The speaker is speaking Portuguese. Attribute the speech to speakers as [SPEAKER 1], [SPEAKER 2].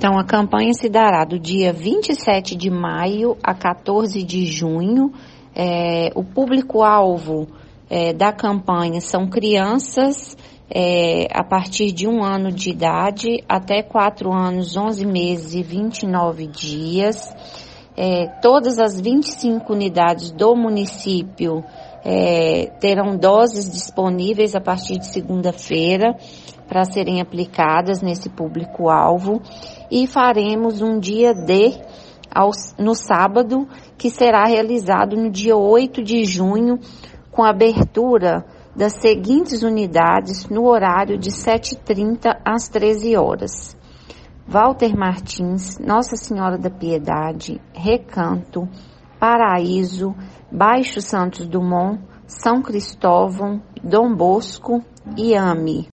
[SPEAKER 1] Então, a campanha se dará do dia 27 de maio a 14 de junho. O público-alvo da campanha são crianças a partir de 1 ano de idade até 4 anos, 11 meses e 29 dias. Todas as 25 unidades do município terão doses disponíveis a partir de segunda-feira para serem aplicadas nesse público-alvo, e faremos um dia D no sábado, que será realizado no dia 8 de junho, com a abertura das seguintes unidades no horário de 7h30 às 13 horas. Walter Martins, Nossa Senhora da Piedade, Recanto, Paraíso, Baixo Santos Dumont, São Cristóvão, Dom Bosco e AME.